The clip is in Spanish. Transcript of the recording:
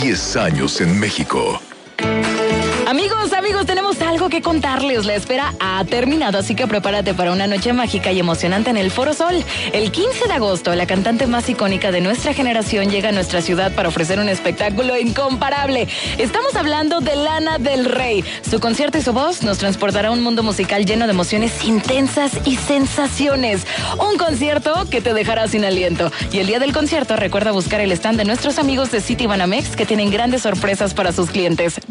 10 años en México. Amigos, tenemos algo que contarles. La espera ha terminado, así que prepárate para una noche mágica y emocionante en el Foro Sol. El 15 de agosto, la cantante más icónica de nuestra generación llega a nuestra ciudad para ofrecer un espectáculo incomparable. Estamos hablando de Lana del Rey. Su concierto y su voz nos transportará a un mundo musical lleno de emociones intensas y sensaciones. Un concierto que te dejará sin aliento. Y el día del concierto, recuerda buscar el stand de nuestros amigos de Citibanamex, que tienen grandes sorpresas para sus clientes.